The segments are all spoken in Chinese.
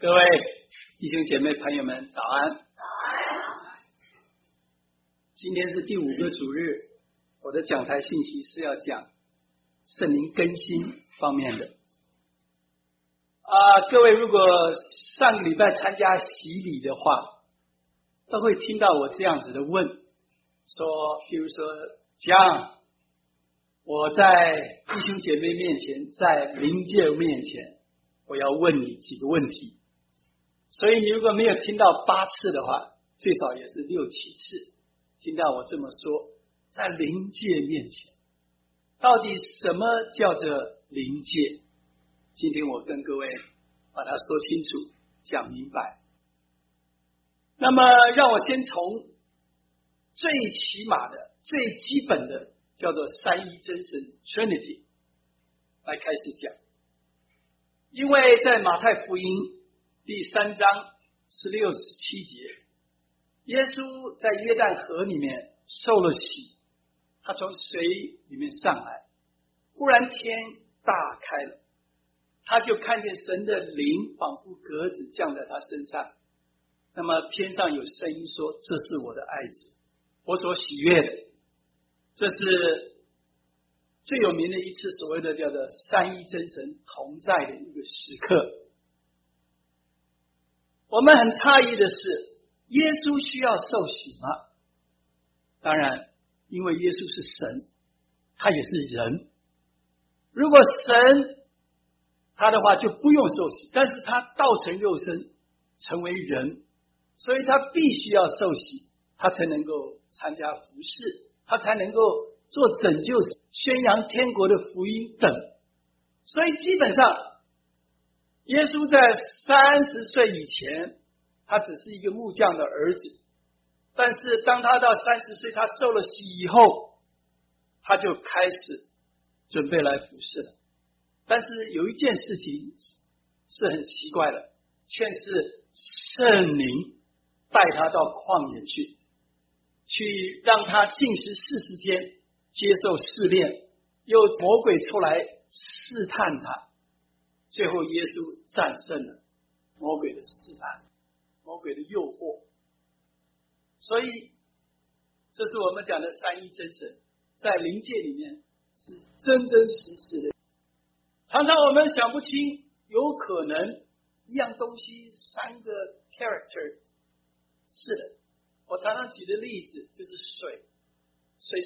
各位弟兄姐妹朋友们早安。今天是第5个主日，我的讲台信息是要讲圣灵更新方面的。各位如果上个礼拜参加洗礼的话，都会听到我这样子的问，说比如说讲我在弟兄姐妹面前，在灵界面前，我要问你几个问题。所以你如果没有听到8次的话，最少也是6、7次听到我这么说，在灵界面前到底什么叫做灵界？今天我跟各位把它说清楚讲明白。那么让我先从最起码的最基本的叫做三一真神 Trinity 来开始讲。因为在马太福音第3章16、17节，耶稣在约旦河里面受了洗，他从水里面上来，忽然天大开了，他就看见神的灵仿佛鸽子降在他身上。那么天上有声音说，这是我的爱子，我所喜悦的。这是最有名的一次所谓的叫做三一真神同在的一个时刻。我们很诧异的是，耶稣需要受洗吗？当然，因为耶稣是神，他也是人。如果神他的话就不用受洗，但是他道成肉身成为人，所以他必须要受洗，他才能够参加服事，他才能够做拯救、宣扬天国的福音等。所以基本上耶稣在30岁以前，他只是一个木匠的儿子，但是当他到30岁，他受了洗以后，他就开始准备来服事了。但是有一件事情是很奇怪的，却是圣灵带他到旷野去让他禁食40天，接受试炼，又魔鬼出来试探他，最后耶稣战胜了魔鬼的试探，魔鬼的诱惑。所以这是我们讲的三一真神在灵界里面是真真实实的。常常我们想不清，有可能一样东西3个 character。 是的，我常常举的例子就是水是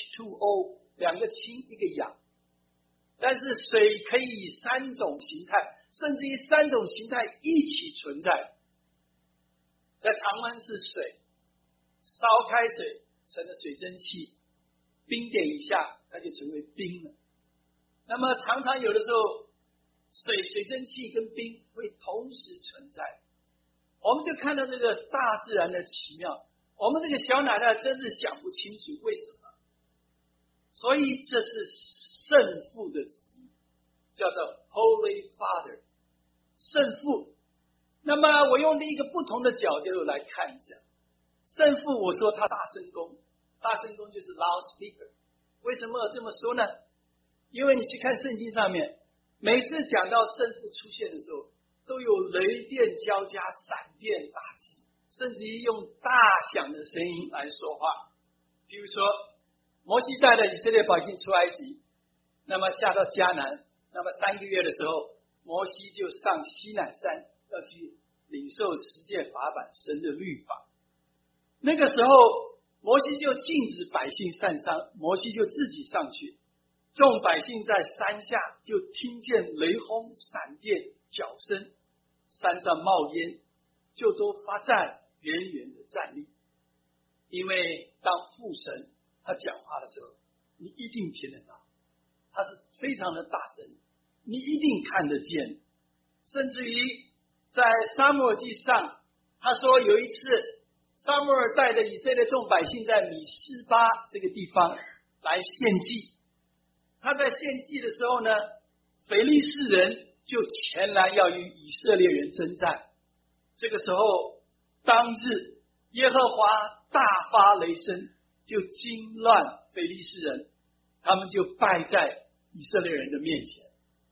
H2O， 2个氢1个氧，但是水可以以3种形态，甚至于3种形态一起存在。在常温是水，烧开水成了水蒸气，冰点一下它就成为冰了。那么常常有的时候水蒸气跟冰会同时存在，我们就看到这个大自然的奇妙，我们这个小奶奶真是想不清楚为什么。所以这是圣父的旨意，叫做 Holy Father， 圣父。那么我用另一个不同的角度来看一下圣父，我说他大声公，大声公就是 loudspeaker。 为什么这么说呢？因为你去看圣经上面，每次讲到圣父出现的时候，都有雷电交加、闪电打击，甚至于用大响的声音来说话。比如说摩西带着以色列百姓出埃及，那么下到迦南，那么3个月的时候，摩西就上西乃山要去领受10诫法版神的律法。那个时候摩西就禁止百姓上山，摩西就自己上去，众百姓在山下就听见雷轰、闪电、脚声，山上冒烟，就都发站，远远的站立。因为当父神他讲话的时候，你一定听得到，他是非常的大声，你一定看得见。甚至于在撒母耳记上，他说有一次撒母耳带着以色列众百姓在米斯巴这个地方来献祭，他在献祭的时候呢，非利士人就前来要与以色列人征战。这个时候当日耶和华大发雷声，就惊乱非利士人，他们就败在以色列人的面前。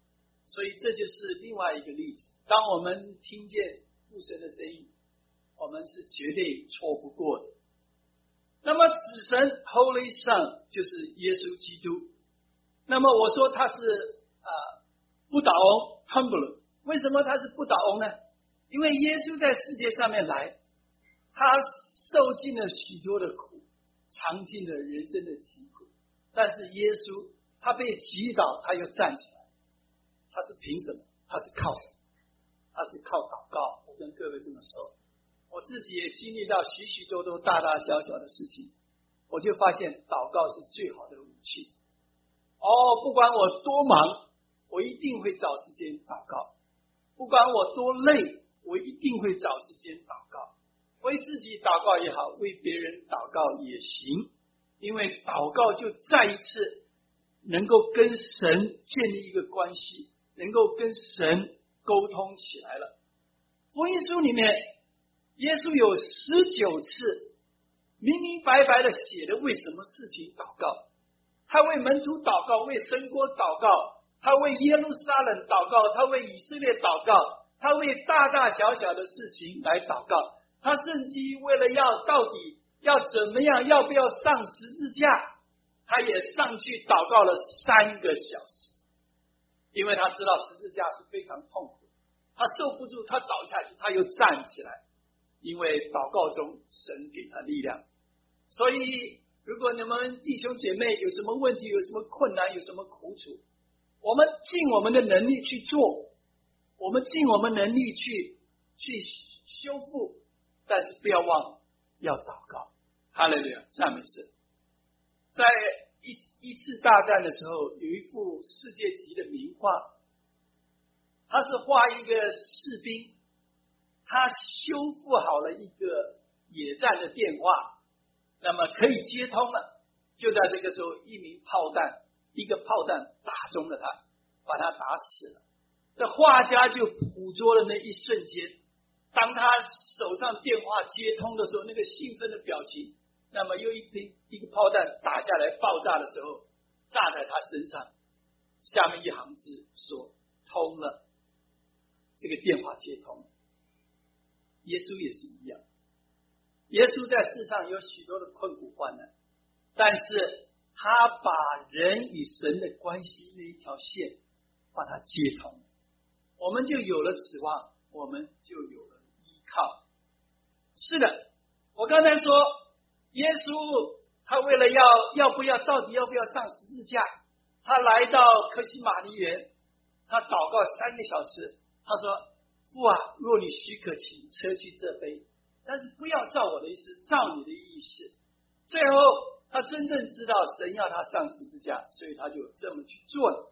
所以这就是另外一个例子。当我们听见父神的声音，我们是绝对错不过的。那么子神 Holy Son 就是耶稣基督。那么我说他是不倒翁 Tumbler， 为什么他是不倒翁呢？因为耶稣在世界上面来，他受尽了许多的苦，尝尽了人生的疾苦，但是耶稣他被击倒，他又站起来，他是凭什么？他是靠什么？他是靠祷告。我跟各位这么说，我自己也经历到许许多多大大小小的事情，我就发现祷告是最好的武器。不管我多忙，我一定会找时间祷告；不管我多累，我一定会找时间祷告。为自己祷告也好，为别人祷告也行，因为祷告就再一次能够跟神建立一个关系，能够跟神沟通起来了。福音书里面耶稣有19次明明白白的写了为什么事情祷告。他为门徒祷告，为神国祷告，他为耶路撒冷祷告，他为以色列祷告，他为大大小小的事情来祷告。他甚至于为了到底要怎么样，要不要上十字架，他也上去祷告了3个小时，因为他知道十字架是非常痛苦，他受不住，他倒下去，他又站起来，因为祷告中神给他力量。所以如果你们弟兄姐妹有什么问题，有什么困难，有什么苦楚，我们尽我们的能力去做，我们尽我们能力去修复，但是不要忘要祷告。哈利路亚，赞美神。在一次大战的时候，有一幅世界级的名画，他是画一个士兵，他修复好了一个野战的电话，那么可以接通了。就在这个时候，一个炮弹打中了他，把他打死了。这画家就捕捉了那一瞬间，当他手上电话接通的时候，那个兴奋的表情，那么又一个炮弹打下来爆炸的时候，炸在他身上，下面一行字说通了，这个电话接通了。耶稣也是一样，耶稣在世上有许多的困苦患难，但是他把人与神的关系那一条线把它接通，我们就有了指望，我们就有了依靠。是的，我刚才说耶稣他为了到底要不要上十字架，他来到客西马尼园，他祷告3个小时，他说父啊，若你许可，请撤去这杯，但是不要照我的意思，照你的意思。最后他真正知道神要他上十字架，所以他就这么去做了。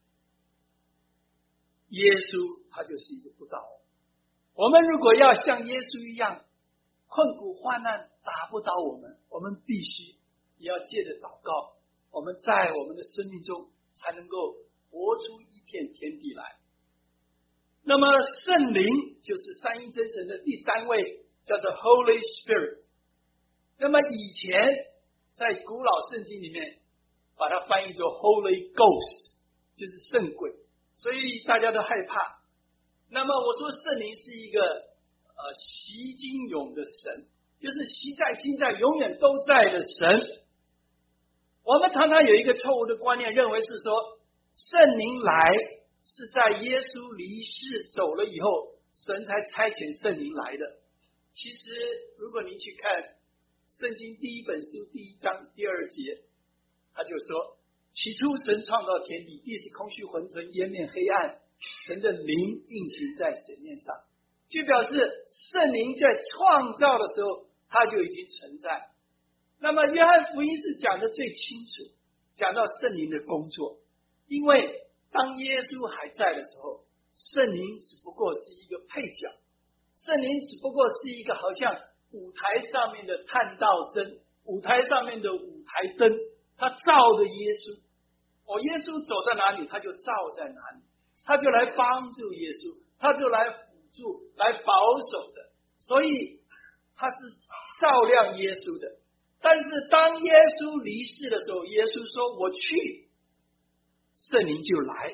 耶稣他就是一个不倒翁。我们如果要像耶稣一样，困苦患难打不倒我们，我们必须也要借着祷告，我们在我们的生命中才能够活出一片天地来。那么圣灵就是三一真神的第3位，叫做 Holy Spirit。 那么以前在古老圣经里面把它翻译作 Holy Ghost， 就是圣鬼，所以大家都害怕。那么我说圣灵是一个习今永的神，就是习在今在永远都在的神。我们常常有一个错误的观念，认为是说圣灵来是在耶稣离世走了以后，神才差遣圣灵来的。其实如果您去看圣经第1本书第1章第2节，他就说起初神创造天地，地是空虚混沌，渊面黑暗，神的灵运行在水面上，就表示圣灵在创造的时候他就已经存在。那么约翰福音是讲的最清楚，讲到圣灵的工作，因为当耶稣还在的时候，圣灵只不过是一个配角，圣灵只不过是一个好像舞台上面的探照灯，舞台上面的舞台灯，他照着耶稣，耶稣走在哪里他就照在哪里，他就来帮助耶稣，他就来辅助来保守的，所以他是照亮耶稣的。但是当耶稣离世的时候，耶稣说我去，圣灵就来，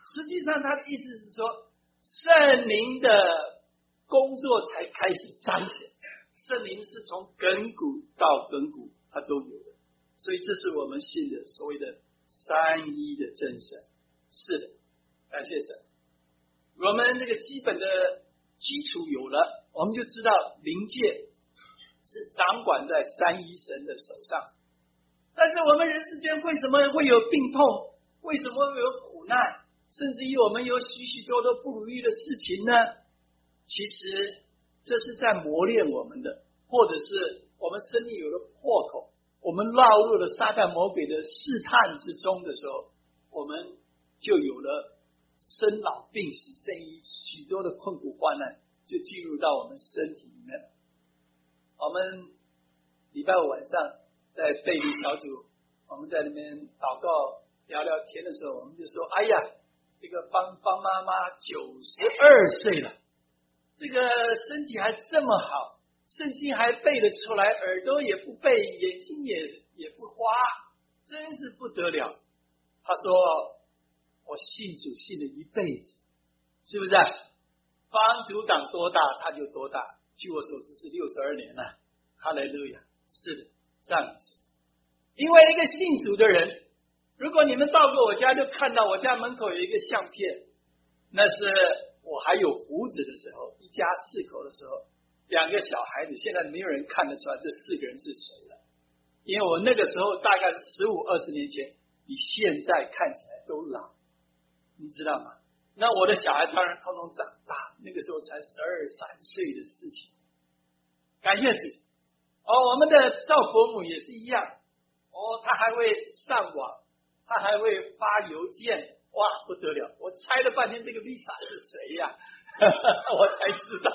实际上他的意思是说，圣灵的工作才开始彰显，圣灵是从亘古到亘古他都有的，所以这是我们信的所谓的三一的真神。是的，感谢神，我们这个基本的基础有了，我们就知道灵界是掌管在三一神的手上。但是我们人世间为什么会有病痛？为什么会有苦难？甚至于我们有许许多多不如意的事情呢？其实这是在磨练我们的，或者是我们生命有了破口，我们落入了撒旦魔鬼的试探之中的时候，我们就有了生老病死甚于许多的困苦患难就进入到我们身体里面了。我们礼拜五晚上在备力小组，我们在那边祷告聊聊天的时候，我们就说，哎呀，这个芳妈妈92岁了，这个身体还这么好，圣经还背得出来，耳朵也不背，眼睛也不花，真是不得了。他说我信主信了一辈子，是不是？帮主长多大他就多大，据我所知是62年了。哈利路亚，是的，这样子。因为一个信主的人，如果你们到过我家，就看到我家门口有一个相片，那是我还有胡子的时候，一家4口的时候，2个小孩子，现在没有人看得出来这4个人是谁了，因为我那个时候大概是15-20年前，比现在看起来都老，你知道吗？那我的小孩当然通通长大，那个时候才12、13岁的事情。感谢主。我们的赵伯母也是一样，他还会上网，他还会发邮件，哇，不得了！我猜了半天这个 Lisa 是谁呀？我才知道。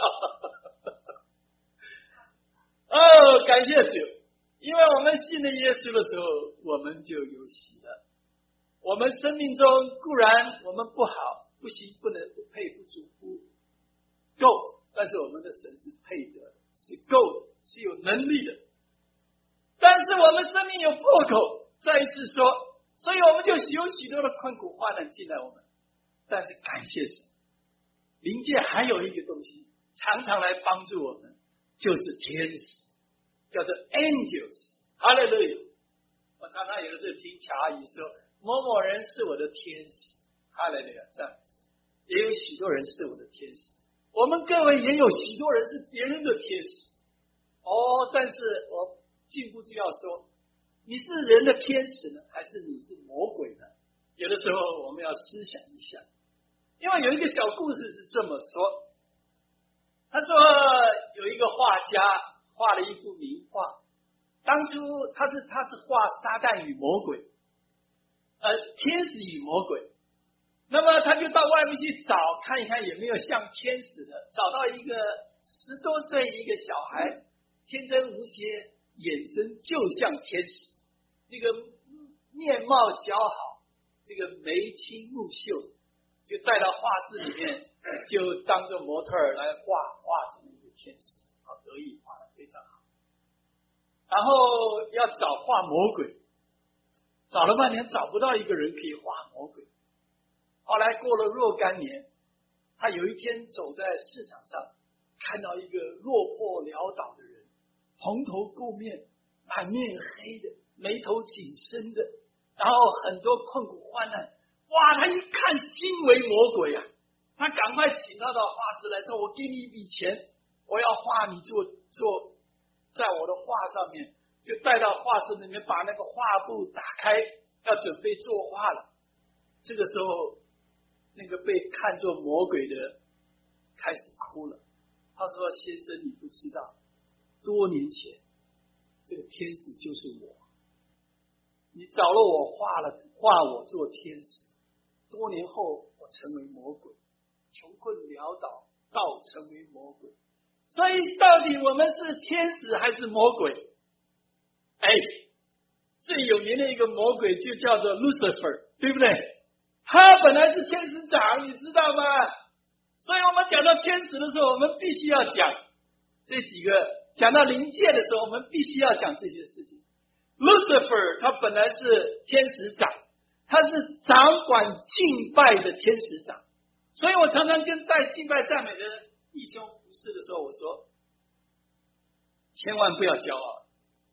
感谢主，因为我们信了耶稣的时候，我们就有喜了。我们生命中固然我们不好、不行、不能、不配、不足、不够，但是我们的神是配得，是够的，是有能力的。但是我们生命有破口，再一次说，所以我们就有许多的困苦患难进来我们。但是感谢神，灵界还有一个东西常常来帮助我们，就是天使，叫做 angels。 哈利路亚！我常常有的时候听乔阿姨说某某人是我的天使，哈利路亚，这样子。也有许多人是我的天使，我们各位也有许多人是别人的天使。但是我进一步就要说，你是人的天使呢，还是你是魔鬼呢？有的时候我们要思想一下。因为有一个小故事是这么说，他说有一个画家画了一幅名画，当初他是画撒旦与魔鬼，天使与魔鬼。那么他就到外面去找，看一看有没有像天使的，找到一个10多岁一个小孩，天真无邪，眼神就像天使，那个面貌姣好，这个眉清目秀，就带到画室里面，就当做模特儿来画成一个天使，好得意，画得非常好。然后要找画魔鬼，找了半天找不到一个人可以画魔鬼。后来过了若干年，他有一天走在市场上，看到一个落魄潦倒的人，蓬头垢面，满面黑的，眉头紧深的，然后很多困苦患难。哇，他一看惊为魔鬼啊！他赶快请他到画室来说，我给你一笔钱，我要画你做在我的画上面。就带到画室里面，把那个画布打开，要准备作画了。这个时候那个被看作魔鬼的开始哭了。他说，先生你不知道，多年前这个天使就是我，你找了我画我做天使，多年后我成为魔鬼，穷困潦倒到成为魔鬼。所以到底我们是天使还是魔鬼？最有名的一个魔鬼就叫做 Lucifer， 对不对？他本来是天使长，你知道吗？所以我们讲到天使的时候，我们必须要讲这几个，讲到灵界的时候，我们必须要讲这些事情。Lucifer 他本来是天使长， 他是掌管敬拜的天使长。所以我常常跟带敬拜赞美的弟兄服侍的时候，我说千万不要骄傲。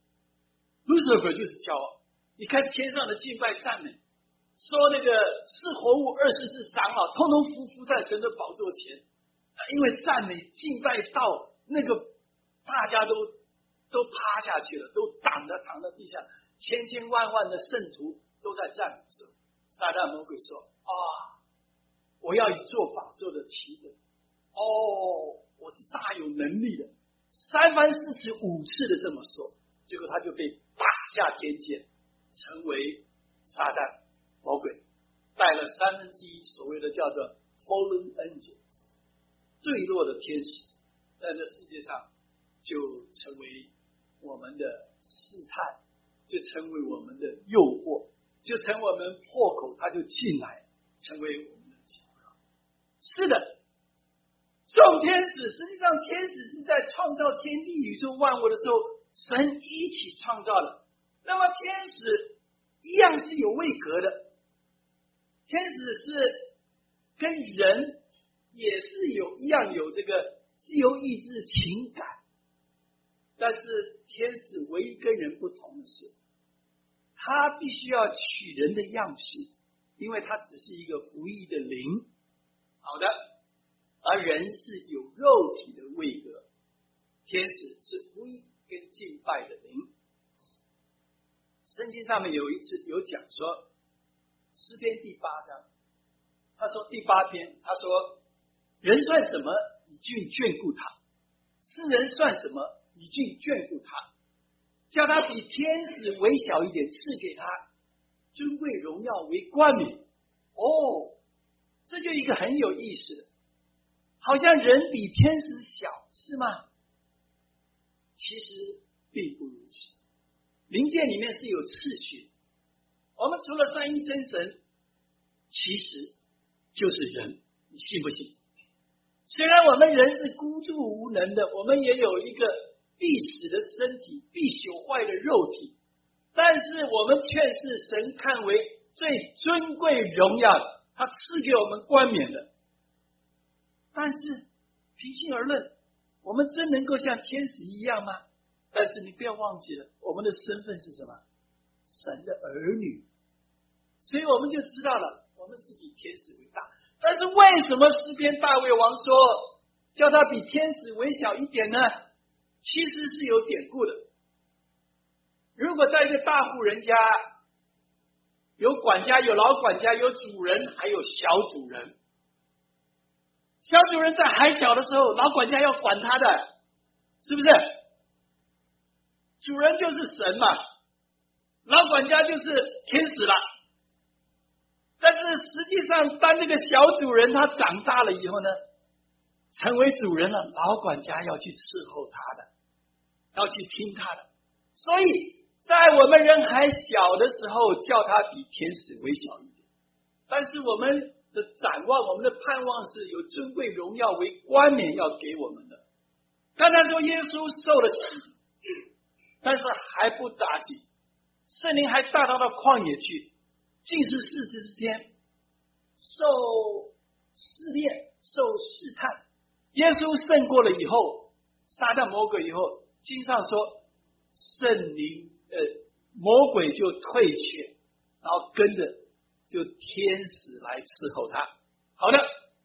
Lucifer 就是骄傲。你看天上的敬拜赞美，说那个是活物24长老通通匍匐在神的宝座前，因为赞美敬拜到那个大家都趴下去了，都躺在地下，千千万万的圣徒都在赞美的时候，撒旦魔鬼说我要一座宝座的旗等，我是大有能力的，三番四次五次的这么说，结果他就被打下天界，成为撒旦魔鬼，带了1/3所谓的叫做 fallen angels 坠落的天使，在这世界上就成为我们的试探，就成为我们的诱惑，就成为我们破口，他就进来成为我们的警告。是的，众天使实际上天使是在创造天地宇宙万物的时候神一起创造的，那么天使一样是有位格的，天使是跟人也是一样有这个自由意志情感，但是天使唯一跟人不同的是，他必须要取人的样式，因为他只是一个服役的灵。好的，而人是有肉体的位格，天使是服役跟敬拜的灵。圣经上面有一次有讲说，诗篇第8章，他说第8篇，他说人算什么，你去眷顾他；世人算什么，你去眷顾他，叫他比天使微小一点，赐给他尊贵荣耀为冠冕。这就一个很有意思的，好像人比天使小，是吗？其实并不如此。灵界里面是有次序，我们除了三一真神，其实就是人，你信不信？虽然我们人是孤注无能的，我们也有一个必死的身体，必朽坏的肉体，但是我们却是神看为最尊贵荣耀的，他赐给我们冠冕的。但是平心而论，我们真能够像天使一样吗？但是你不要忘记了，我们的身份是什么？神的儿女。所以我们就知道了，我们是比天使为大。但是为什么诗篇大卫王说叫他比天使微小一点呢？其实是有典故的。如果在一个大户人家，有管家，有老管家，有主人，还有小主人。小主人在还小的时候，老管家要管他的，是不是？主人就是神嘛，老管家就是天使了。但是实际上，当这个小主人他长大了以后呢，成为主人了，老管家要去伺候他的，要去听他的。所以在我们人还小的时候，叫他比天使微小一点。但是我们的展望，我们的盼望是有尊贵荣耀为冠冕要给我们的。刚才说耶稣受了洗，但是还不打紧，圣灵还带他到旷野去，禁食40天，受试炼，受试探。耶稣胜过了以后，撒旦魔鬼以后，经上说圣灵魔鬼就退却，然后跟着就天使来伺候他。好的，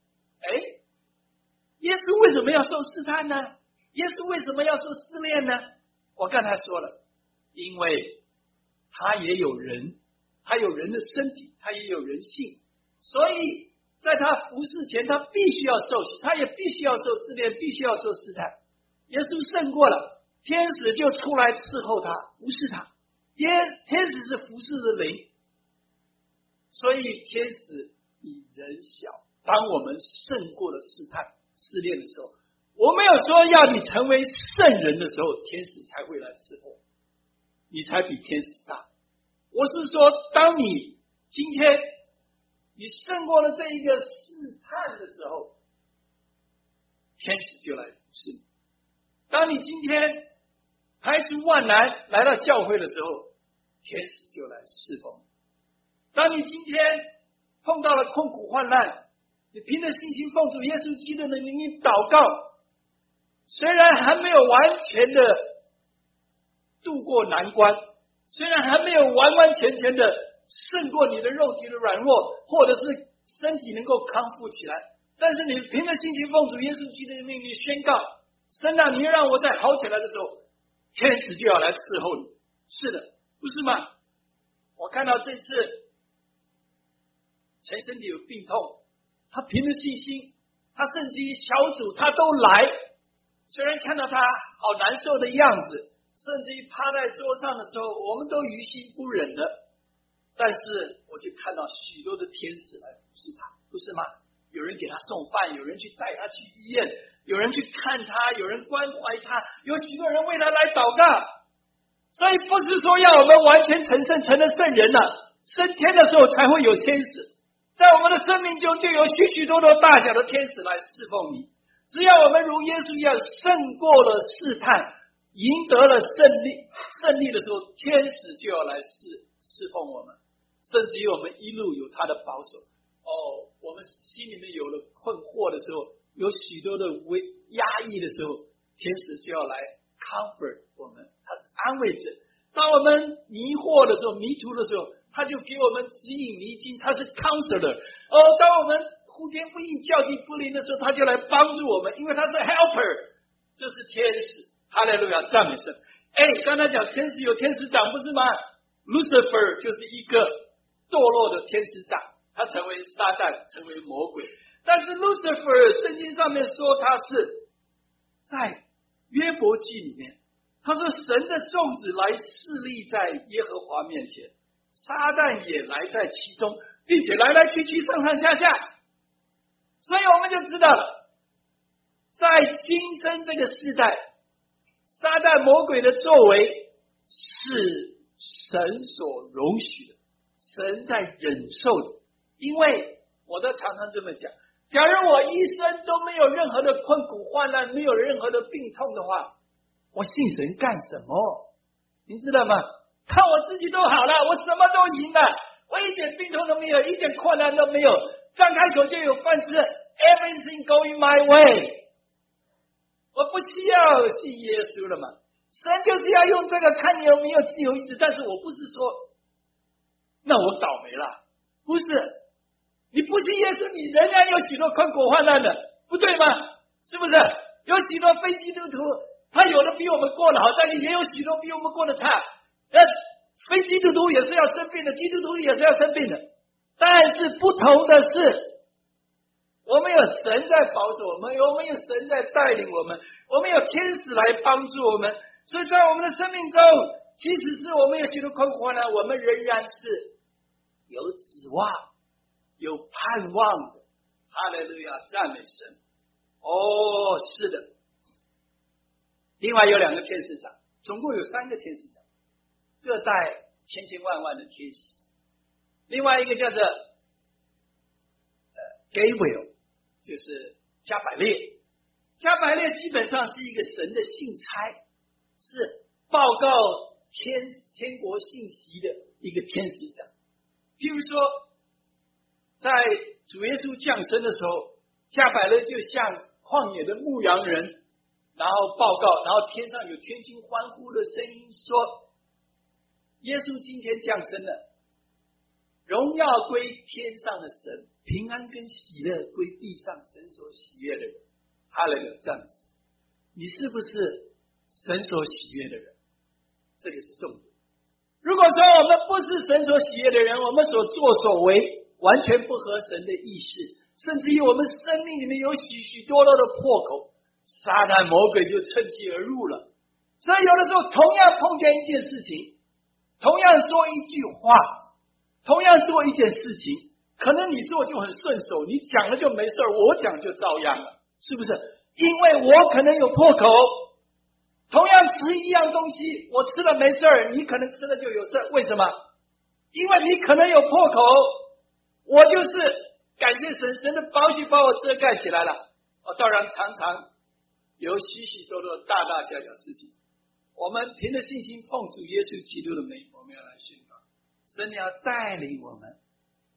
耶稣为什么要受试探呢？耶稣为什么要受试炼呢？我刚才说了，因为他也有人，他有人的身体，他也有人性，所以在他服侍前，他必须要受洗，他也必须要受试炼，必须要受试探。耶稣胜过了，天使就出来伺候他，服侍他。天使是服侍的灵，所以天使比人小。当我们胜过了试探试炼的时候，我没有说要你成为圣人的时候，天使才会来伺候你，才比天使大。我是说，当你今天你胜过了这一个试探的时候，天使就来服侍你。当你今天排除万难来到教会的时候，天使就来侍奉你。 当你今天碰到了困苦患难，你凭着信心奉主耶稣基督的名义祷告，虽然还没有完全的度过难关，虽然还没有完完全全的胜过你的肉体的软弱，或者是身体能够康复起来，但是你凭着信心奉主耶稣基督的命令宣告，神啊，你让我在好起来的时候，天使就要来伺候你。是的，不是吗？我看到这次陈身体有病痛，他凭着信心，他甚至于小组他都来，虽然看到他好难受的样子，甚至于趴在桌上的时候，我们都于心不忍的，但是我就看到许多的天使来服侍他，不是吗？有人给他送饭，有人去带他去医院，有人去看他，有人关怀他，有许多人为他来祷告。所以不是说要我们完全成圣成了圣人了，升天的时候才会有天使，在我们的生命中就有许许多多大小的天使来侍奉你。只要我们如耶稣一样胜过了试探，赢得了胜利的时候，天使就要来侍奉我们，甚至于我们一路有他的保守。我们心里面有了困惑的时候，有许多的压抑的时候，天使就要来 comfort 我们，他是安慰者。当我们迷惑的时候，迷途的时候，他就给我们指引迷津，他是 counselor。当我们呼天不应叫地不灵的时候，他就来帮助我们，因为他是 helper， 这是天使。哈利路亚，赞美神。刚才讲天使有天使长，不是吗？ Lucifer 就是一个堕落的天使长，他成为撒旦，成为魔鬼。但是 Lucifer 圣经上面说他是在约伯记里面，他说神的众子来侍立在耶和华面前，撒旦也来在其中，并且来来去去，上上下下。所以我们就知道了，在今生这个世代，撒旦魔鬼的作为是神所容许的，神在忍受的。因为我都常常这么讲，假如我一生都没有任何的困苦患难，没有任何的病痛的话，我信神干什么？你知道吗？看我自己都好了，我什么都赢了，我一点病痛都没有，一点困难都没有，张开口就有饭吃， everything going my way。 我不需要信耶稣了嘛？神就是要用这个看你有没有自由意志。但是我不是说那我倒霉了，不是，你不信耶稣，你仍然有许多困苦患难的，不对吗？是不是？有许多非基督徒，他有的比我们过得好，但是也有许多比我们过得差。非基督徒也是要生病的，基督徒也是要生病的，但是不同的是，我们有神在保守我们，我们有神在带领我们，我们有天使来帮助我们。所以在我们的生命中，即使是我们有许多困苦呢，我们仍然是有指望有盼望的。哈利路亚，赞美神。是的。另外有2个天使长，总共有3个天使长，各带千千万万的天使。另外一个叫做Gabriel， 就是加百列。加百列基本上是一个神的信差，是报告天国信息的一个天使长。譬如说在主耶稣降生的时候，加百列就像旷野的牧羊人，然后报告，然后天上有天津欢呼的声音说，耶稣今天降生了，荣耀归天上的神，平安跟喜乐归地上神所喜悦的人。哈利路亚，这样子，你是不是神所喜悦的人？这个是重点。如果说我们不是神所喜悦的人，我们所作所为完全不合神的意思，甚至于我们生命里面有许许多多的破口，撒旦魔鬼就趁机而入了。所以有的时候同样碰见一件事情，同样说一句话，同样做一件事情，可能你做就很顺手，你讲了就没事，我讲就照样了，是不是？因为我可能有破口，同样吃一样东西，我吃了没事，你可能吃了就有事。为什么？因为你可能有破口，我就是感谢神，神的宝血把我遮盖起来了。当然常常有许许多多大大小小事情，我们凭着信心奉主耶稣基督的名，我们要来宣告，神要带领我们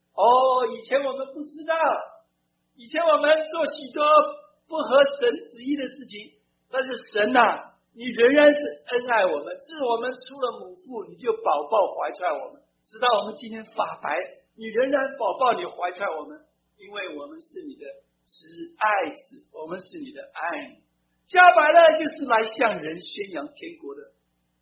以前我们不知道，以前我们做许多不合神旨意的事情，但是神啊，你仍然是恩爱我们，自我们出了母腹，你就宝宝怀揣我们，直到我们今天发白，你仍然宝宝你怀揣我们，因为我们是你的挚爱子，我们是你的爱女。加百勒就是来向人宣扬天国的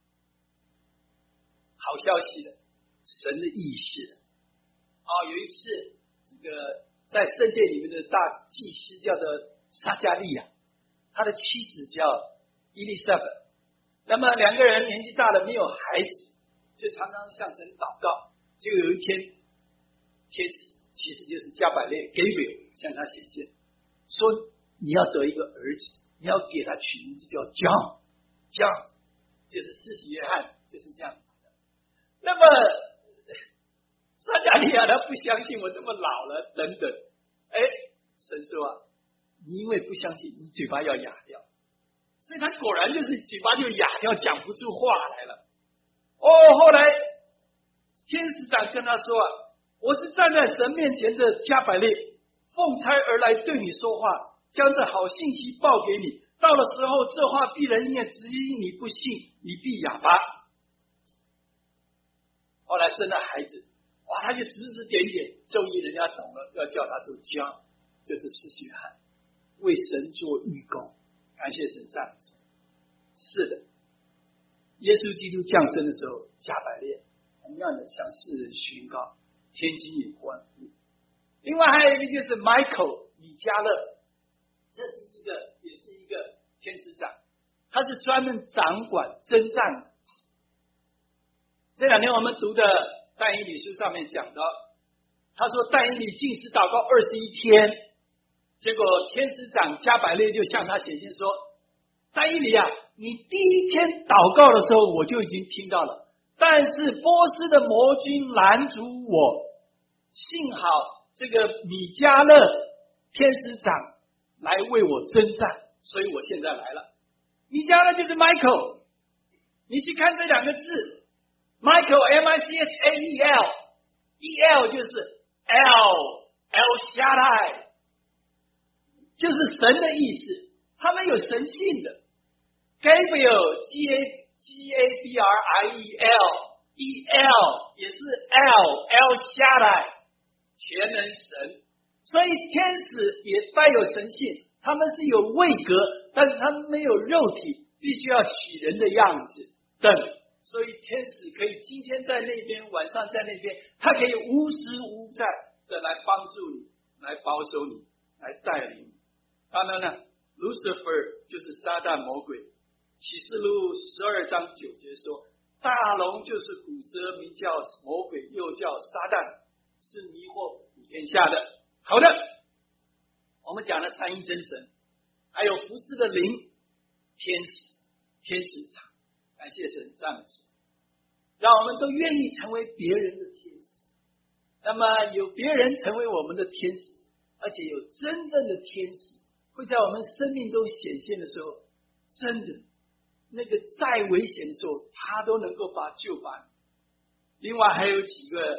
好消息的，神的意识。有一次，这个在圣殿里面的大祭司叫做撒加利亚，他的妻子叫伊丽莎白。那么两个人年纪大了，没有孩子，就常常向神祷告。就有一天，天使其实就是加百列 Gabriel 向他显现，说你要得一个儿子，你要给他取名字叫 John， 就是施洗约翰，就是这样的。那么撒加利亚他不相信我这么老了，等等。神说啊，你因为不相信，你嘴巴要哑掉。所以他果然就是嘴巴就哑掉，讲不出话来了。后来天使长跟他说啊，我是站在神面前的加百列，奉差而来对你说话，将这好信息报给你。到了时候，这话必然应验，只因你不信，你必哑巴。后来生了孩子，他就指指点点，终于人家懂了，要叫他做John，就是施洗约翰，为神做预工。感谢神这样子。是的，耶稣基督降生的时候，加百列同样的向世人宣告，天津也欢呼。另外还有一个就是 Michael 米迦勒，这是也是一个天使长，他是专门掌管征战的。这两天我们读的但以理书上面讲到，他说但以理禁食祷告21天，结果天使长加百列就向他显现说，但以理啊，你第一天祷告的时候我就已经听到了，但是波斯的魔军拦阻我，幸好这个米迦勒天使长来为我征战，所以我现在来了。米迦勒就是 Michael， 你去看这两个字Michael M-I-C-H-A-E-L E-L 就是 El Shaddai， 就是神的意思，他们有神性的。Gabriel G-A-B-R-I-E-L E-L 也是 El Shaddai， 全能神。所以天使也带有神性，他们是有位格，但是他们没有肉体，必须要取人的样子等。所以天使可以今天在那边，晚上在那边，他可以无时无在的来帮助你，来保守你，来带领你。当然呢 Lucifer 就是撒旦魔鬼，启示录12章9节说，大龙就是古蛇，名叫魔鬼，又叫撒旦，是迷惑普天下的。好的，我们讲了三一真神，还有服侍的灵，天使长，感谢神，赞美神，让我们都愿意成为别人的天使。那么有别人成为我们的天使，而且有真正的天使会在我们生命中显现的时候，真的那个再危险的时候，他都能够救拔你。另外还有几个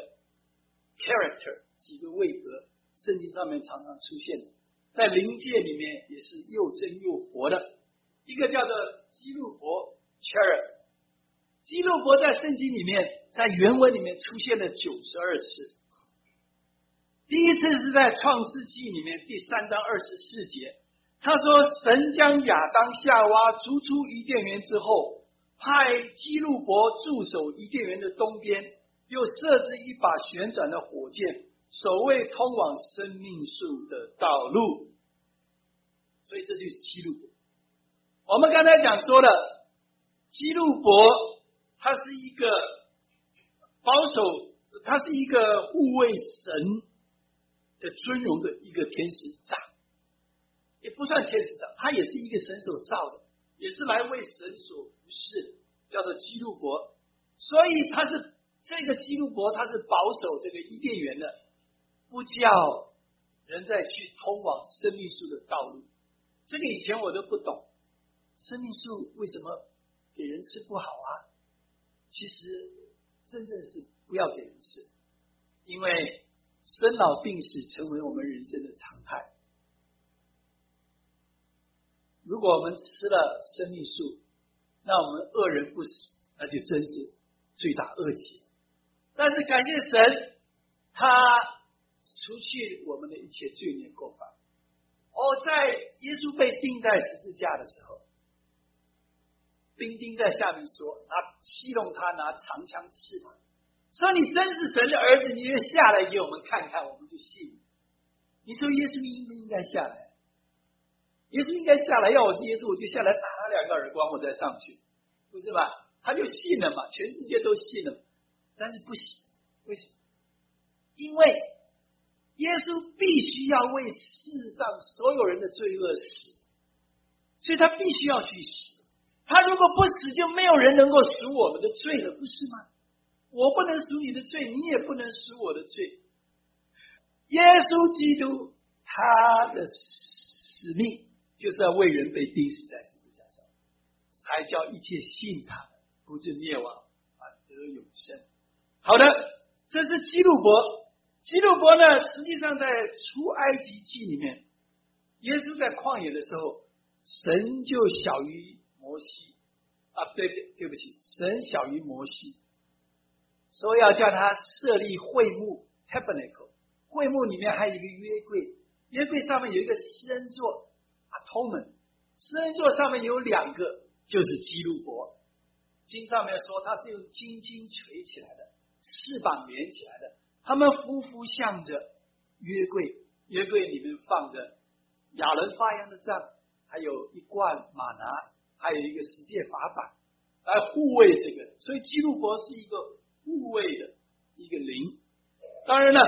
character， 几个位格，圣经上面常常出现的，在灵界里面也是又真又活的。一个叫做基路伯 cherub， 基路伯在圣经里面，在原文里面出现了92次。第一次是在创世纪里面第3章24节，他说神将亚当夏娃逐出伊甸园之后，派基路伯驻守伊甸园的东边，又设置一把旋转的火箭，守卫通往生命树的道路。所以这就是基路伯。我们刚才讲说了，基路伯他是一个保守，他是一个护卫神的尊荣的一个天使长，也不算天使长，他也是一个神所造的，也是来为神所服侍，叫做基路伯。所以他是这个基路伯，他是保守这个伊甸园的，不叫人再去通往生命树的道路。这个以前我都不懂，生命树为什么给人吃不好啊？其实真正是不要给人吃，因为生老病死成为我们人生的常态。如果我们吃了生命树，那我们恶人不死，那就真是罪大恶极。但是感谢神，他除去我们的一切罪孽过犯。在耶稣被钉在十字架的时候，兵丁在下面说，戏弄他，拿长枪刺他，说你真是神的儿子，你就下来给我们看看，我们就信你。你说耶稣应不应该下来？耶稣应该下来，要我是耶稣，我就下来打他2个耳光，我再上去，不是吧？他就信了嘛，全世界都信了，但是不行。为什么？因为耶稣必须要为世上所有人的罪恶死，所以他必须要去死。他如果不死，就没有人能够赎我们的罪了，不是吗？我不能赎你的罪，你也不能赎我的罪。耶稣基督他的使命就是要为人被钉死在十字架上，才叫一切信他的不至灭亡，反得永生。好的，这是基路伯。基路伯呢，实际上在出埃及记里面，耶稣在旷野的时候，神就小于摩西对不起，神小于摩西，说要叫他设立会幕 tabernacle， 会幕里面还有一个约柜，约柜上面有一个施恩座 atonement， 施恩座上面有2个，就是基路伯。经上面说他是用金筋垂起来的，翅膀连起来的，他们夫妇向着约柜，约柜里面放着亚伦发扬的杖，还有一罐玛拿，还有一个十诫法版来护卫这个，所以基路伯是一个护卫的一个灵。当然了，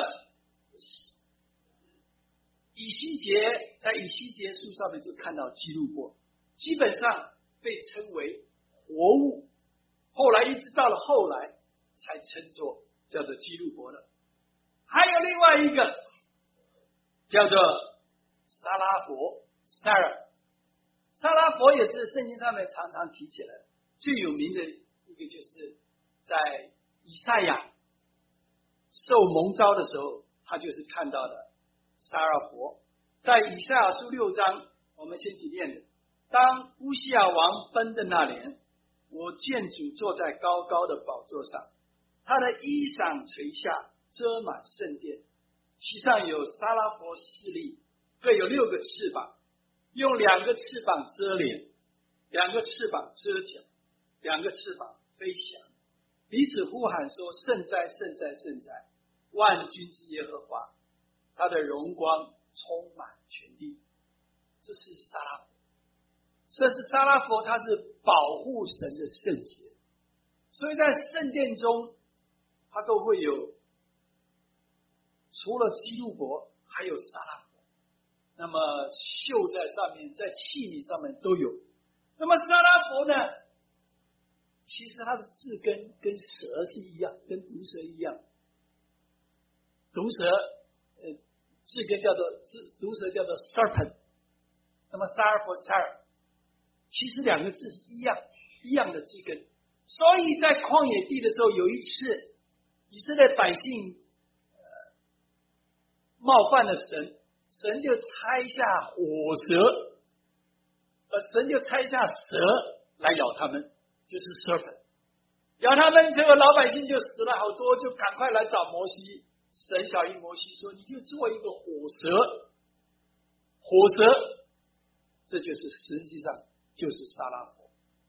在以西结书上面就看到基路伯，基本上被称为活物，后来一直到了后来才称作叫做基路伯的。还有另外一个叫做撒拉佛 Sarah， 撒拉佛也是圣经上面常常提起来的，最有名的一个就是在以赛亚受蒙召的时候，他就是看到的撒拉佛。在以赛亚书6章，我们先去念的，当乌西亚王崩的那年，我见主坐在高高的宝座上，他的衣裳垂下，遮满圣殿，其上有撒拉佛势力，各有6个翅膀，用2个翅膀遮脸，2个翅膀遮脚，2个翅膀飞翔，彼此呼喊说：圣哉，圣哉，圣哉，万军之耶和华，他的荣光充满全地。这是撒拉佛，这是撒拉佛，他是保护神的圣洁，所以在圣殿中他都会有，除了基路伯还有撒拉佛，那么绣在上面，在器皿上面都有。那么撒拉佛呢，其实它的字跟蛇是一样，跟毒蛇一样。毒蛇字根叫做毒蛇叫做 serpent， 那么撒拉佛 Sarah， 其实2个字是一样的字根。所以在旷野地的时候，有一次以色列百姓冒犯了神，神就拆下火蛇，神就拆下蛇来咬他们，就是 serpent， 咬他们，结果老百姓就死了好多，就赶快来找摩西。神小于摩西说，你就做一个火蛇，这就是实际上就是撒拉佛，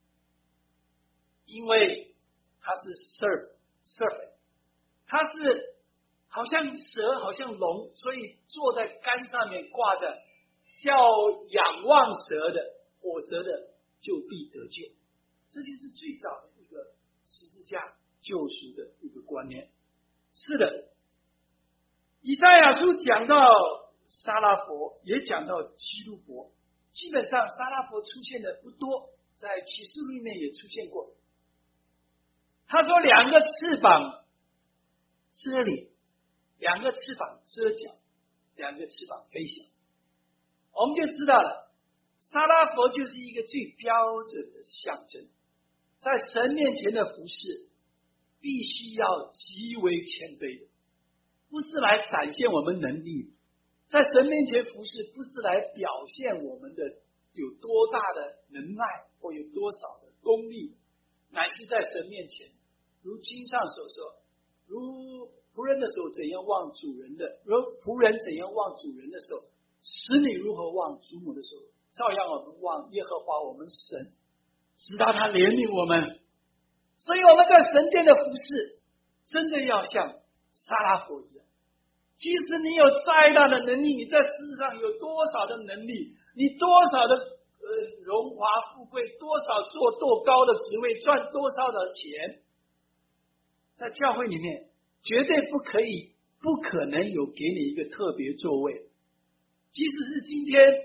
因为它是 serpent， 它是好像蛇好像龙，所以坐在杆上面挂着，叫仰望蛇的火蛇的就必得救。这就是最早的一个十字架救赎的一个观念。是的，以赛亚书讲到撒拉佛，也讲到基路伯，基本上撒拉佛出现的不多，在启示录里面也出现过。他说2个翅膀遮脸，2个翅膀遮脚，2个翅膀飞翔，我们就知道了，撒拉佛就是一个最标准的象征，在神面前的服事必须要极为谦卑的。 不是来展现我们能力，在神面前服侍不是来表现我们的有多大的能耐或有多少的功力，乃是在神面前，如经上所说，如仆人的手怎样望主人的，如仆人怎样望主人的手，使你如何望主母的手，照样我们望耶和华我们神，直到他怜悯我们。所以我们在神殿的服侍真的要像撒拉弗一样，即使你有再大的能力，你在世上有多少的能力，你多少的荣华富贵，多少做多高的职位，赚多少的钱，在教会里面绝对不可能有给你一个特别座位。即使是今天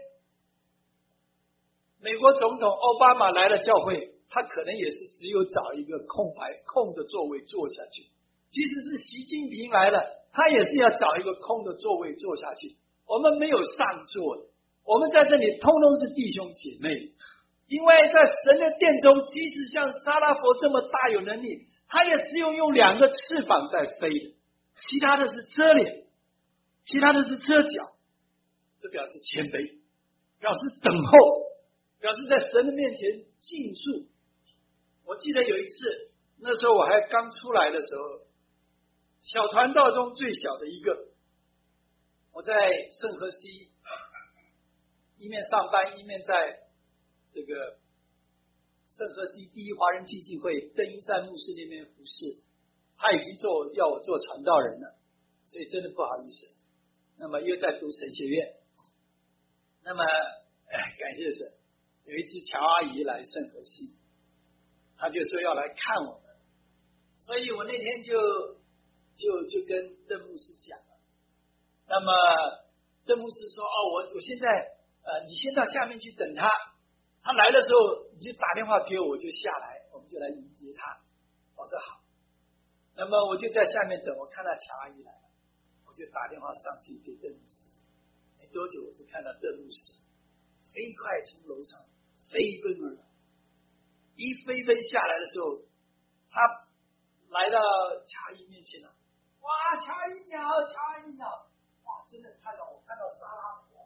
美国总统奥巴马来了教会，他可能也是只有找一个空的座位坐下去。即使是习近平来了，他也是要找一个空的座位坐下去。我们没有上座的，我们在这里通通是弟兄姐妹。因为在神的殿中，即使像撒拉弗这么大有能力，他也只有用2个翅膀在飞的，其他的是遮脸，其他的是遮脚。这表示谦卑，表示等候，表示在神的面前尽数。我记得有一次，那时候我还刚出来的时候，小传道中最小的一个，我在圣荷西一面上班，一面在这个圣荷西第一华人基金会邓英善牧师那边服侍，他已经要我做传道人了，所以真的不好意思。那么又在读神学院，那么感谢神，有一次乔阿姨来圣荷西，她就说要来看我们，所以我那天就跟邓牧师讲了。那么邓牧师说我现在你先到下面去等他来的时候你就打电话给我，我就下来，我们就来迎接他。我说好。那么我就在下面等，我看到乔阿姨来了，我就打电话上去给邓牧师。没多久我就看到邓牧师飞快从楼上飞奔而来，一飞奔下来的时候，他来到乔阿姨面前了。哇，乔阿姨你好，乔阿姨你好！哇，真的我看到撒拉弗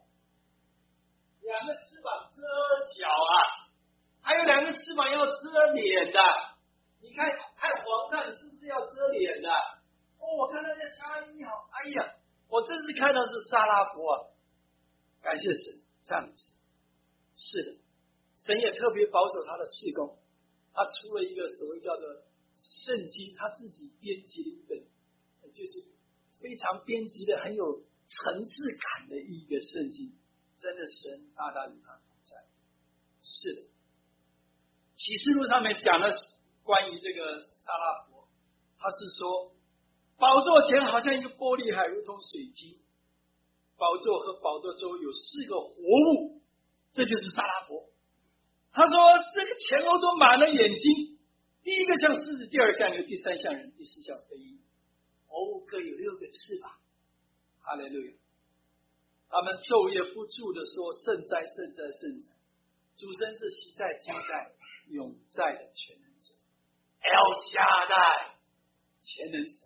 2个翅膀遮脚啊，还有2个翅膀要遮脸的。你看皇上，你是不是要遮脸的？我看到这乔阿姨你好，哎呀，我真是看到是撒拉弗啊！感谢神，赞美神。是的，神也特别保守他的事工，他出了一个所谓叫做圣经，他自己编辑的一本，就是非常编辑的很有层次感的一个圣经。真的神大大与他同在。是的，启示录上面讲了关于这个撒拉弗，他是说宝座前好像一个玻璃海，如同水晶，宝座和宝座周有4个活物，这就是撒拉弗。他说这个前后都满了眼睛，第一个像狮子，第2像牛，第3像人，第4像飞鹰，活物各有6个翅膀。哈利路亚！他们昼夜不住的说圣哉圣哉圣哉，主神是昔在今在永在的全能者，El Shaddai，全能神。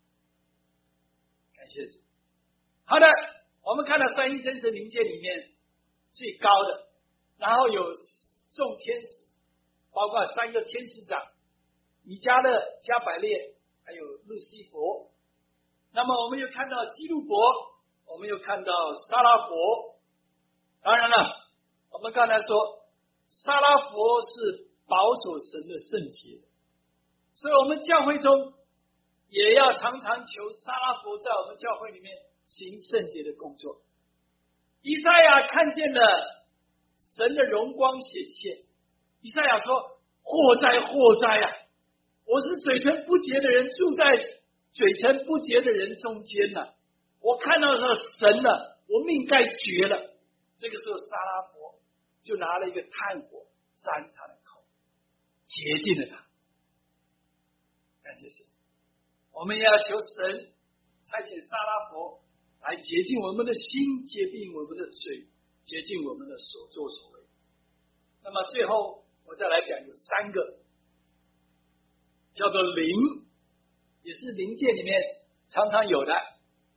感谢主。好的，我们看到三一真神灵界里面最高的，然后有众天使，包括3个天使长，米迦勒、加百列，还有路西弗。那么我们又看到基路伯，我们又看到撒拉弗。当然了，我们刚才说撒拉弗是保守神的圣洁，所以我们教会中也要常常求撒拉弗在我们教会里面行圣洁的工作。以赛亚看见了神的荣光显现，以赛亚说祸哉祸哉啊，我是嘴唇不洁的人，住在嘴唇不洁的人中间了，我看到了神了，我命该绝了。这个时候撒拉弗就拿了一个炭火沾他的口，洁净了他。感谢神，我们也要求神差遣撒拉弗来洁净我们的心，洁净我们的嘴，洁净我们的所作所为。那么最后我再来讲，有3个叫做灵，也是灵界里面常常有的，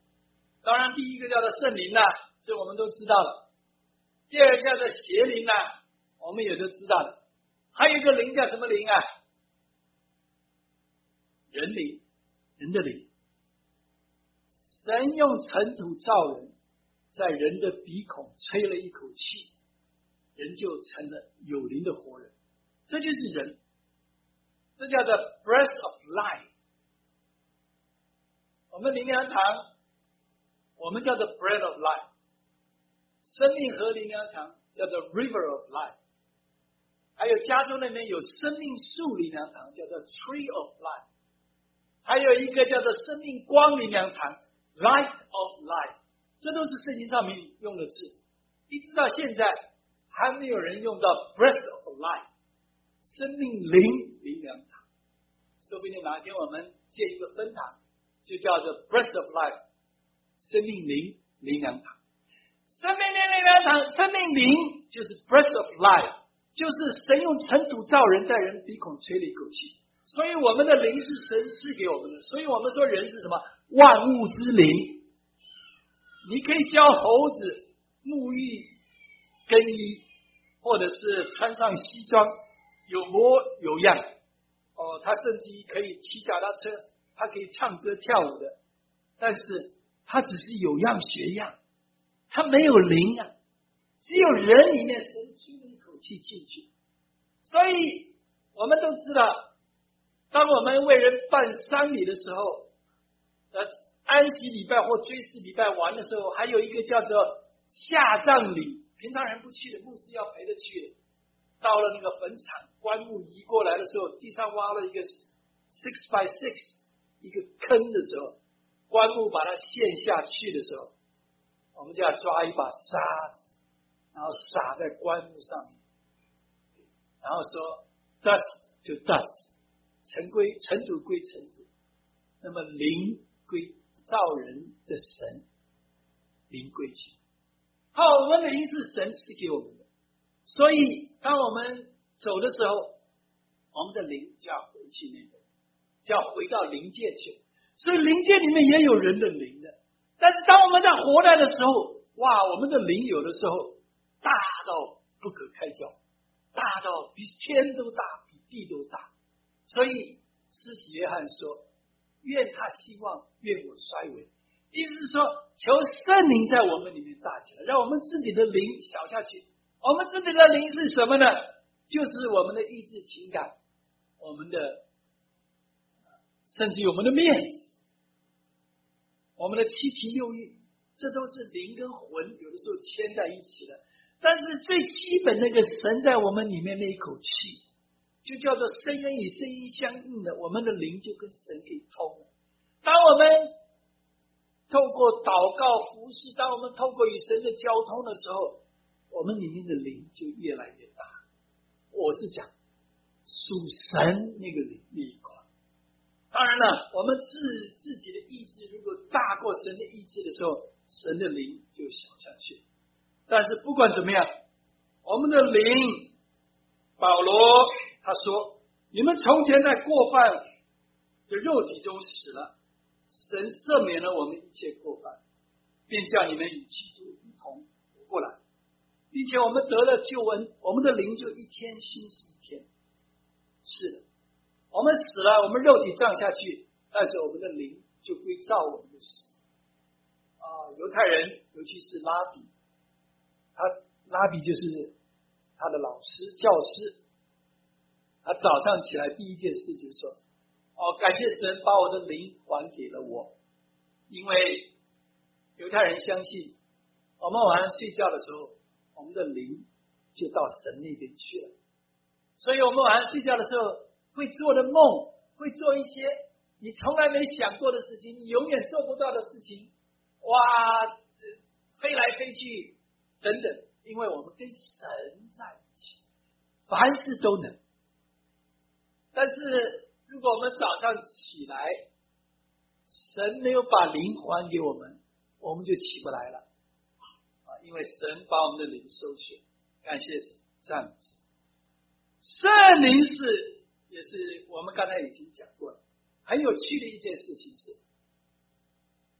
当然第一个叫做圣灵这我们都知道了。第二个叫做邪灵我们也都知道了。还有一个灵叫什么灵人灵，人的灵。神用尘土造人，在人的鼻孔吹了一口气，人就成了有灵的活人。这就是人，这叫做 breath of life。 我们灵粮堂我们叫做 bread of life， 生命河灵粮堂叫做 river of life， 还有加州那边有生命树灵粮堂叫做 tree of life， 还有一个叫做生命光灵粮堂 light of life。 这都是圣经上面用的字，一直到现在还没有人用到 breath of life， 生命灵粮堂。说不定哪天我们建一个分堂，就叫做 breath of life， 生命灵粮堂。生命灵粮堂，生命灵就是 breath of life， 就是神用尘土造人，在人鼻孔吹了一口气，所以我们的灵是神赐给我们的。所以我们说人是什么？万物之灵。你可以教猴子沐浴更衣，或者是穿上西装，有模有样他甚至可以骑脚踏车，他可以唱歌跳舞的，但是他只是有样学样，他没有灵只有人里面神吹了一口气进去。所以我们都知道，当我们为人办丧礼的时候，安息礼拜或追思礼拜完的时候，还有一个叫做下葬礼，平常人不去的，牧师要陪着去的。到了那个坟场，棺木移过来的时候，地上挖了一个6 by 6一个坑的时候，棺木把它陷下去的时候，我们就要抓一把沙子，然后撒在棺木上面，然后说 dust to dust， 尘土归尘土，那么灵归造人的神，灵归去。好，我们的灵是神赐给我们的，所以当我们走的时候，我们的灵就要回去那个，就要回到灵界去。所以灵界里面也有人的灵的，但是当我们在活来的时候，哇，我们的灵有的时候大到不可开交，大到比天都大，比地都大。所以施洗约翰说，愿他兴旺，愿我衰微。意思是说，求圣灵在我们里面大起来，让我们自己的灵小下去。我们自己的灵是什么呢？就是我们的意志、情感，我们的甚至于我们的面子，我们的七情六欲，这都是灵跟魂有的时候牵在一起的。但是最基本那个神在我们里面那一口气，就叫做声音与声音相应的，我们的灵就跟神可以通了。当我们透过祷告服侍，当我们透过与神的交通的时候，我们里面的灵就越来越大。我是讲属神那个灵那一块。当然了，我们自己的意志如果大过神的意志的时候，神的灵就小下去。但是不管怎么样，我们的灵，保罗他说，你们从前在过犯的肉体中死了，神赦免了我们一切过犯，便叫你们与基督一同活过来，并且我们得了救恩，我们的灵就一天新死一天。是的，我们死了，我们肉体葬下去，但是我们的灵就归照我们的死。犹太人尤其是拉比，拉比就是他的老师教师，他早上起来第一件事就说，感谢神把我的灵还给了我。因为犹太人相信，我们晚上睡觉的时候，我们的灵就到神那边去了，所以我们晚上睡觉的时候会做的梦，会做一些你从来没想过的事情，你永远做不到的事情，哇，飞来飞去等等，因为我们跟神在一起，凡事都能。但是如果我们早上起来，神没有把灵还给我们，我们就起不来了，因为神把我们的灵收去。感谢神，赞美神。圣灵也是我们刚才已经讲过了。很有趣的一件事情是，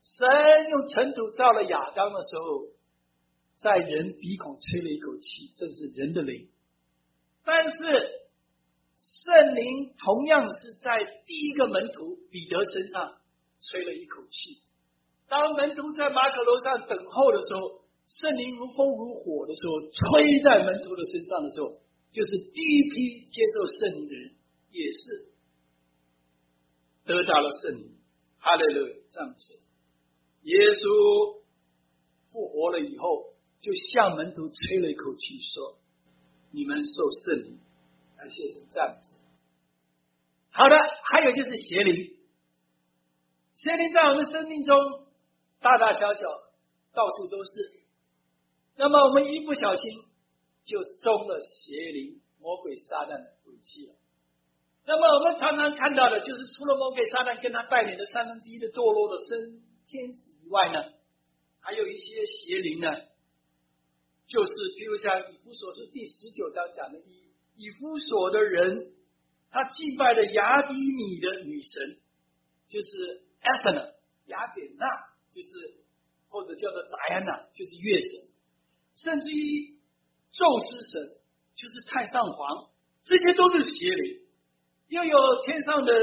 神用尘土造了亚当的时候，在人鼻孔吹了一口气，这是人的灵。但是圣灵同样是在第一个门徒彼得身上吹了一口气。当门徒在马可楼上等候的时候，圣灵如风如火的时候，吹在门徒的身上的时候，就是第一批接受圣灵的人也是得到了圣灵。哈利路亚，赞美神。耶稣复活了以后，就向门徒吹了一口气，说：你们受圣灵。感谢神，赞美神。好的，还有就是邪灵。邪灵在我们生命中大大小小到处都是，那么我们一不小心就中了邪灵魔鬼撒旦的诡计了。那么我们常常看到的就是，除了魔鬼撒旦跟他带领的1/3的堕落的天使以外呢，还有一些邪灵呢，就是譬如像以弗所书第19章讲的，以弗所的人他敬拜的雅底米的女神，就是 Athena 雅典娜，就是或者叫做 Diana， 就是月神，甚至于宙斯神就是太上皇，这些都是邪灵。又有天上的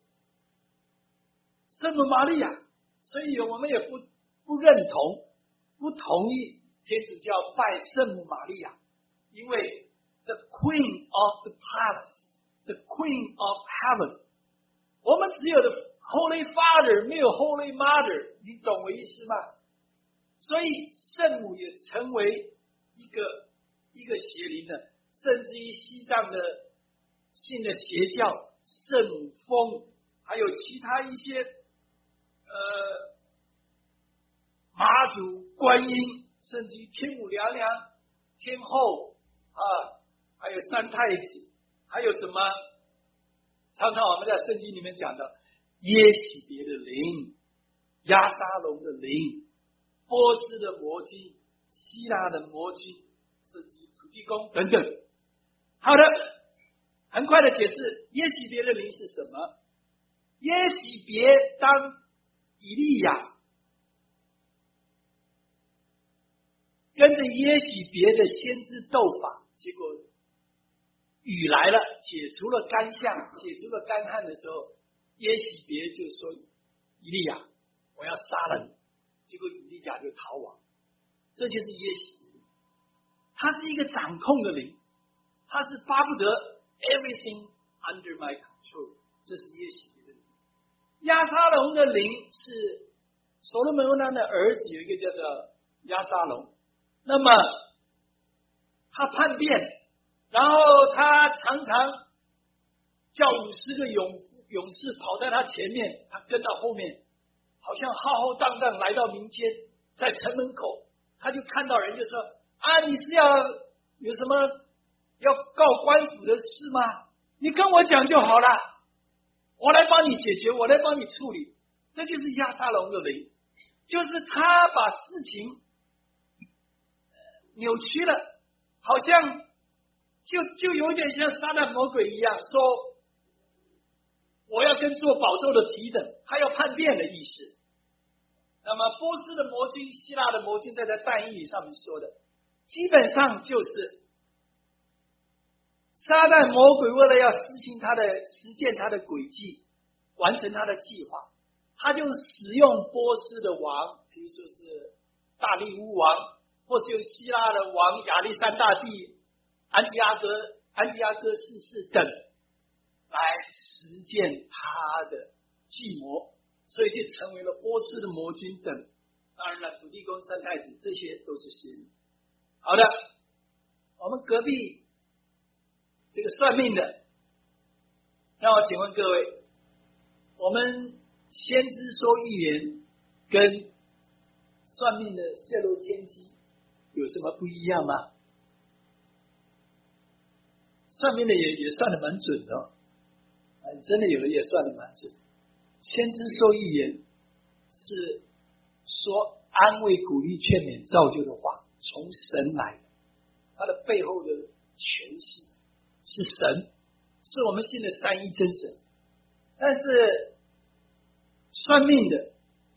圣母玛利亚，所以我们也不认同、不同意天主教拜圣母玛利亚，因为 the Queen of the Palace, the Queen of Heaven， 我们只有的 Holy Father， 没有 Holy Mother， 你懂我意思吗？所以圣母也成为一个邪灵的，甚至于西藏的信的邪教圣母峰，还有其他一些妈祖、观音，甚至于天母娘娘、天后还有三太子，还有什么？常常我们在圣经里面讲的耶洗别的灵、亚沙龙的灵、波斯的魔君、希腊的魔君，甚至土地公等等。好的，很快的解释耶洗别的灵是什么。耶洗别当以利亚跟着耶洗别的先知斗法，结果雨来了，解除了干旱，解除了干旱的时候，耶洗别就说：以利亚，我要杀了你。结果以利亚就逃亡。这就是耶洗别，他是一个掌控的灵，他是巴不得 everything under my control， 这是耶洗别的灵。亚沙龙的灵是所罗门王的儿子，有一个叫做亚沙龙，那么他叛变，然后他常常叫50个勇士跑在他前面，他跟到后面，好像浩浩荡荡来到民间，在城门口，他就看到人就说：你是要有什么要告官府的事吗？你跟我讲就好了，我来帮你解决，我来帮你处理。这就是亚沙龙的灵，就是他把事情扭曲了，好像就有点像撒旦魔鬼一样，说我要跟做宝座的提等，他要叛变的意思。那么波斯的魔君、希腊的魔君，在但以理上面说的，基本上就是撒旦魔鬼为了要实践他的诡计，完成他的计划，他就使用波斯的王，比如说是大利乌王，或是用希腊的王亚历山大帝、安提阿哥四世等来实践他的计谋，所以就成为了波斯的魔君等。当然了，土地公、三太子，这些都是邪灵。好的，我们隔壁这个算命的，让我请问各位，我们先知说预言跟算命的泄露天机有什么不一样吗？算命的也算得蛮准的真的有的也算得蛮准。先知说预言是说安慰、鼓励、劝勉、造就的话，从神来的，它的背后的权势是神，是我们信的三一真神。但是算命的，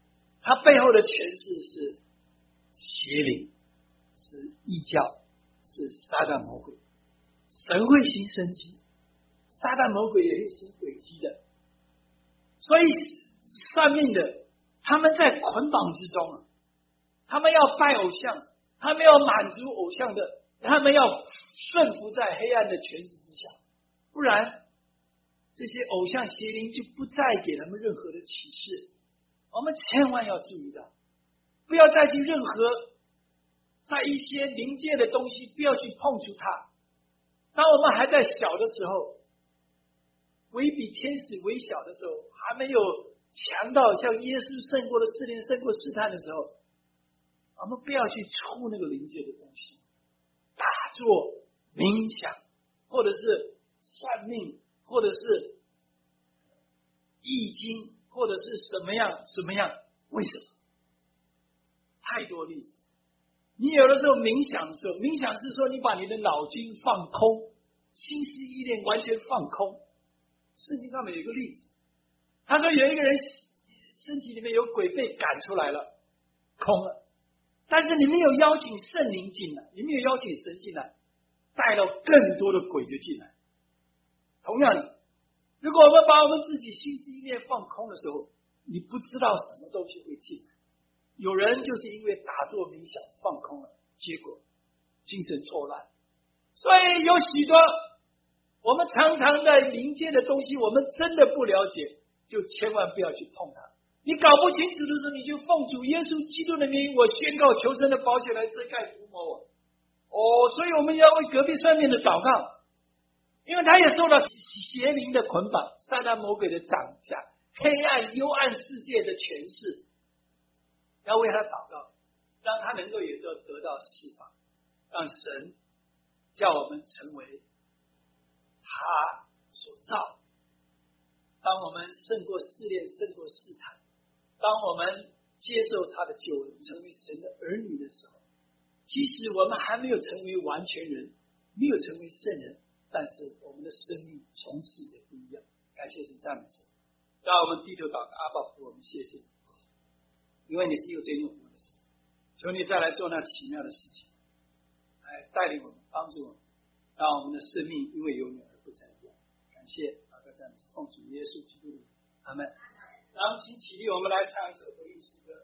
它背后的诠释是邪灵，是异教，是撒旦魔鬼。神会行神迹，撒旦魔鬼也会行诡计的。所以算命的他们在捆绑之中，他们要拜偶像，他们要满足偶像的，他们要顺服在黑暗的权势之下，不然这些偶像邪灵就不再给他们任何的启示。我们千万要注意到，不要再去任何在一些灵界的东西，不要去碰触它。当我们还在小的时候，微比天使微小的时候，还没有强到像耶稣胜过了试炼，胜过试探的时候，我们不要去触那个灵界的东西，打坐冥想，或者是算命，或者是易经，或者是什么样。为什么？太多例子。你有的时候冥想的时候，冥想是说你把你的脑筋放空，心思意念完全放空。圣经上面有一个例子，他说有一个人身体里面有鬼被赶出来了，空了，但是你没有邀请圣灵进来，你没有邀请神进来，带到更多的鬼就进来。同样的，如果我们把我们自己心思意念放空的时候，你不知道什么东西会进来。有人就是因为打坐冥想放空了，结果精神错乱。所以有许多我们常常在灵界的东西，我们真的不了解，就千万不要去碰它。你搞不清楚的时候，你就奉主耶稣基督的名，我宣告求神的宝血来遮盖涂抹我。所以我们要为隔壁上面的祷告，因为他也受到邪灵的捆绑，撒旦魔鬼的掌下，黑暗幽暗世界的权势，要为他祷告，让他能够也得到释放，让神叫我们成为他所造。当我们胜过试炼，胜过试探，当我们接受他的救恩，成为神的儿女的时候，即使我们还没有成为完全人，没有成为圣人，但是我们的生命从此也不一样。感谢神，赞美神。让我们低头祷告。阿爸父，我们谢谢你，因为你是有真有福的神，求你再来做那奇妙的事情，来带领我们，帮助我们，让我们的生命因为有你而不再一样。感谢祷告赞美是奉主耶稣基督的名，阿们。然后请起立，我们来唱一首回应诗歌。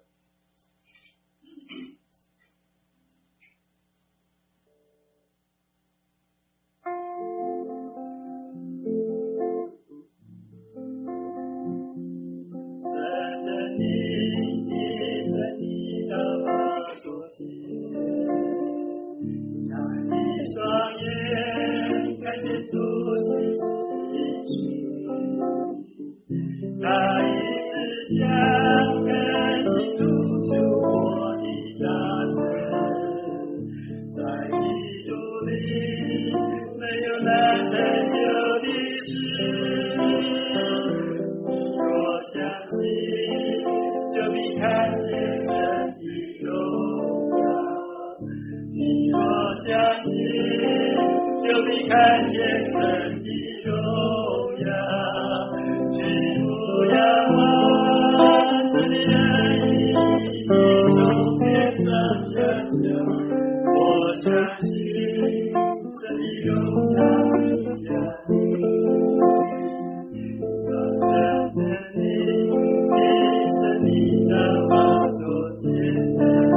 双眼看见主是耶稣，他一直想更清楚救我的大能，在基督里没有难成就的事，你若相信，就必看见神的荣耀，你若相信，就必看见神的荣耀。举目仰望，神的人已经从天上降下，我相信神的荣耀必降临。让神的灵在生命的宝座前，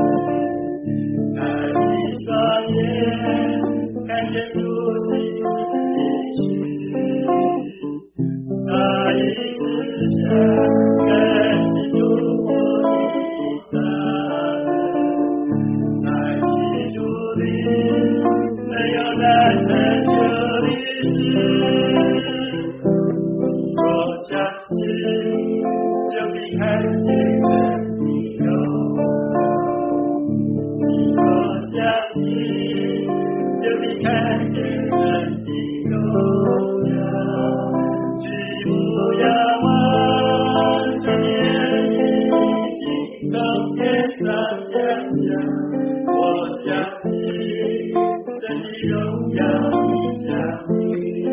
开你双眼，看见主心事的事，他一直想更清楚我的大能，在基督里没有难成就的事，你若相信，就必看见神的荣耀，你若相信，就必看见神的荣耀。举目仰望，这年已经从天上降下，我相信神的荣耀必降临。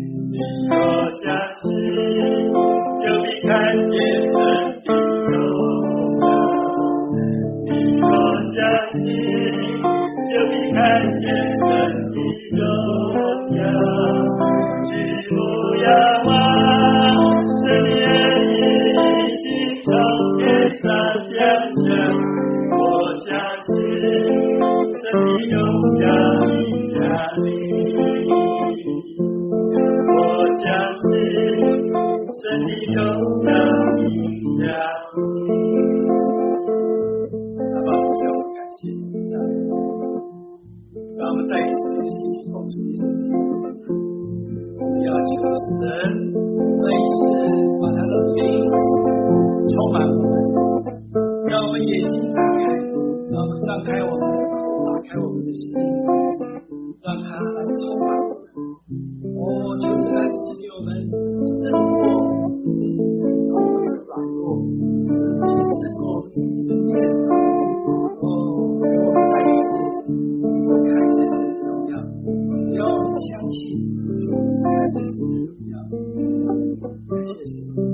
你若相信，就必看见神的荣耀。 见神的荣耀，举目仰望，神的恩已经从天上降下，我相信神的荣耀已降临，我相信神的荣耀已降临。阿爸，我向我感谢你，赞美你，让我们再一次的心情奉主耶稣基督。我们要求神再一次把他的灵充满我们，让我们眼睛打开，让我们张开我们的口，打开我们的心，让他来充满我们。就是来赐给我们胜过自己我们的软弱，自己胜过自己的面子。让我们再一次能够看见神的荣耀，只要我们相信，看见神的荣耀。感谢神。